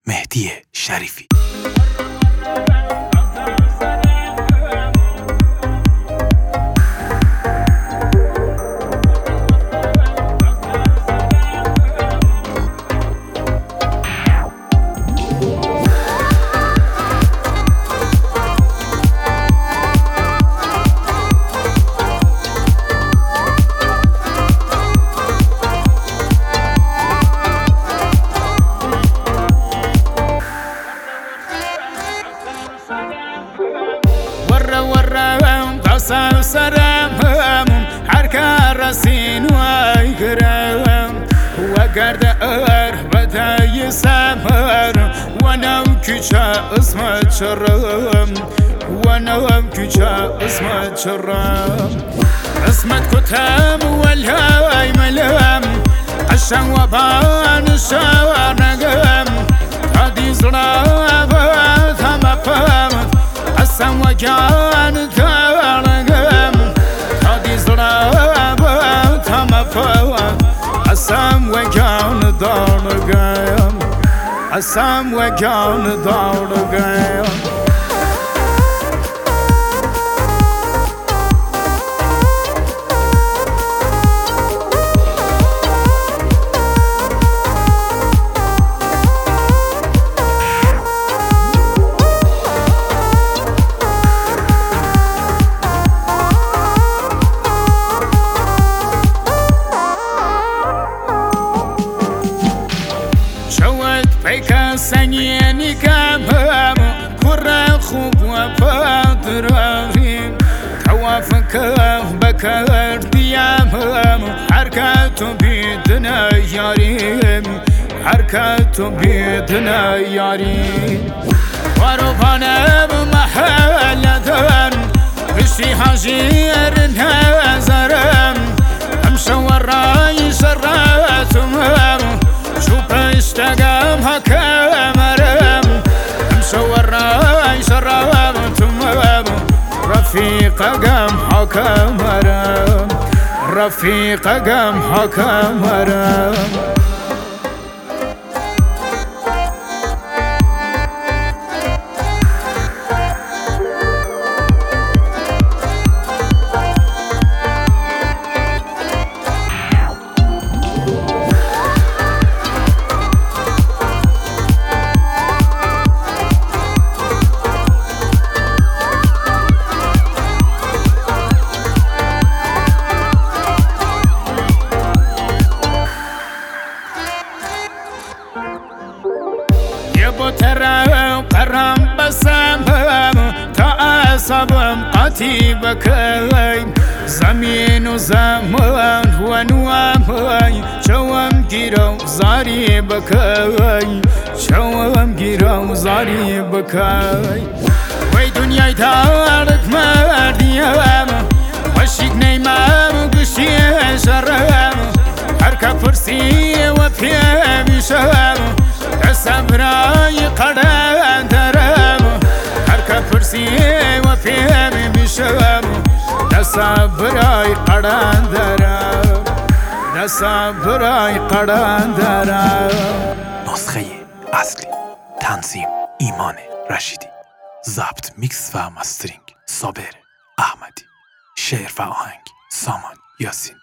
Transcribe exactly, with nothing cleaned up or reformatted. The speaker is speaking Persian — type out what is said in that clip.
مهدی شریفی. قصة سرم حركة رسين ويكرم وقرد أربة يسمر وانا وكيشا اسمه شرم وانا وكيشا اسمه شرم اسمه كتم والهاي ملم عشان وبان الشوار نقم هادي زرابة ثم فهم عسان وجان تارقم هادي زرابة ثم فهم عسان وجان دارقم عسان وجان دارقم بيكا سنيني كامام كرة خوب وفاطرهم توافك بكر ديامهم حركات بيدنا ياريم حركات بيدنا ياريم ورفانا بمحلة بشي حجير نازرم امشور راي شراتهم شوف اشتقام هكامرم مشور راي شرام تمام رفيق قام هكامرم رفيق قام هكامرم ترى قرم بسام تعصبم قتيبك زمين وزمان ونوام شوام جيرو زاريبك شوام جيرو زاريبك وي دنيا دارك مرديام وشيك نيمام قشي شرام حركة فرسي وفي بشام صبراي قدان درام حركة فرسي وفيهم بشام صبراي قدان درام صبراي قدان درام. نسخه اصلی تنظیم ایمان رشیدی، ضبط میکس و مسترینگ صابر احمدی، شعر و آهنگ سامان یاسین.